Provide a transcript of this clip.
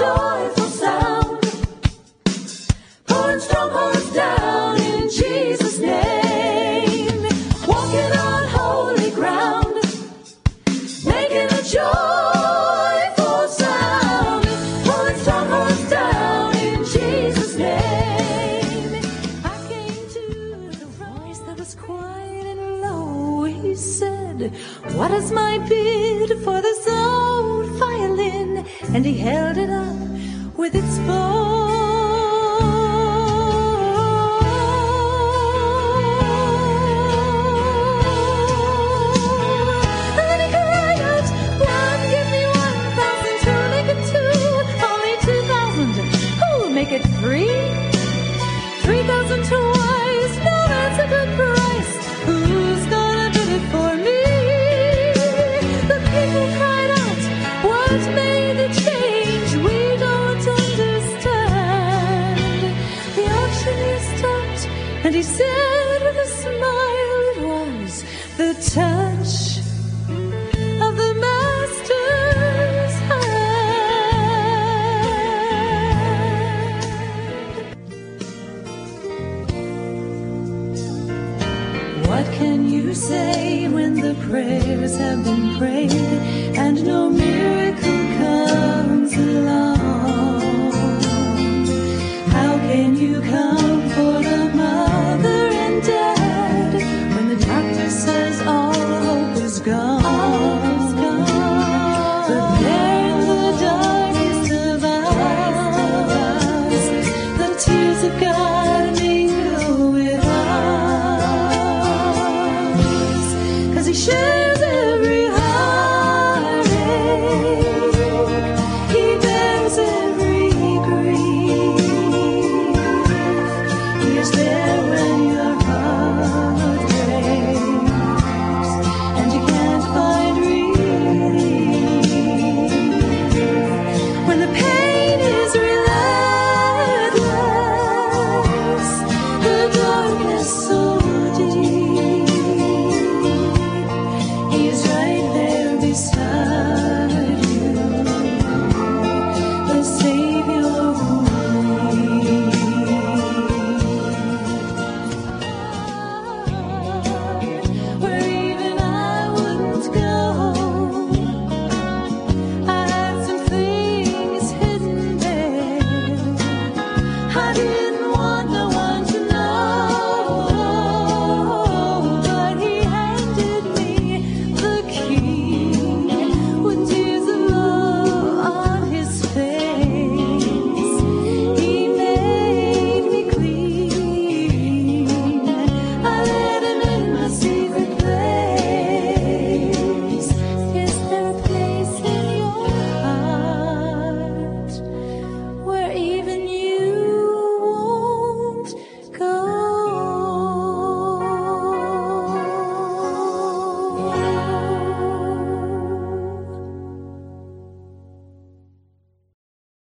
joyful sound, pulling strongholds down in Jesus' name, walking on holy ground, making a joyful sound, pulling strongholds down in Jesus' name. I came to the voice that was quiet and low. He said, "What is my bid for this old violin?" And he held it up with its bow. And then he cried out, "One, give me 1,000, two, make it 2, only 2,000. Who will make it 3? 3,000 twice, no, that's a good price. Who's gonna bid it for me?" The people cried out, "What made the change? We don't understand." The auctioneer stopped and he said with a smile, "It was the touch of the master's hand." What can you say when the prayers have been prayed and no miracle comes along? How can you comfort a mother and dad when the doctor says all hope is gone?